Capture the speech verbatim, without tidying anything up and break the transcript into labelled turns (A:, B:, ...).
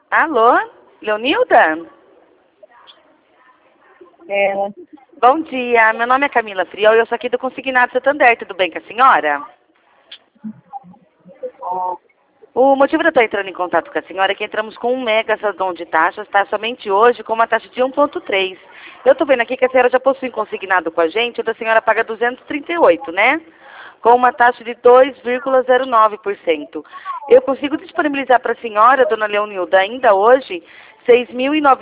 A: Alô, Leonilda?
B: É,
A: Bom dia, meu nome é Camila Friol e eu sou aqui do Consignado Santander, tudo bem com a senhora? O motivo de eu estar entrando em contato com a senhora é que entramos com um mega saldão de taxas, tá? Somente hoje com uma taxa de um vírgula três. Eu estou vendo aqui que a senhora já possui consignado com a gente, onde a senhora paga duzentos e trinta e oito, né? Com uma taxa de dois vírgula zero nove por cento. Eu consigo disponibilizar para a senhora, dona Leonilda, ainda hoje, seis mil e novecentos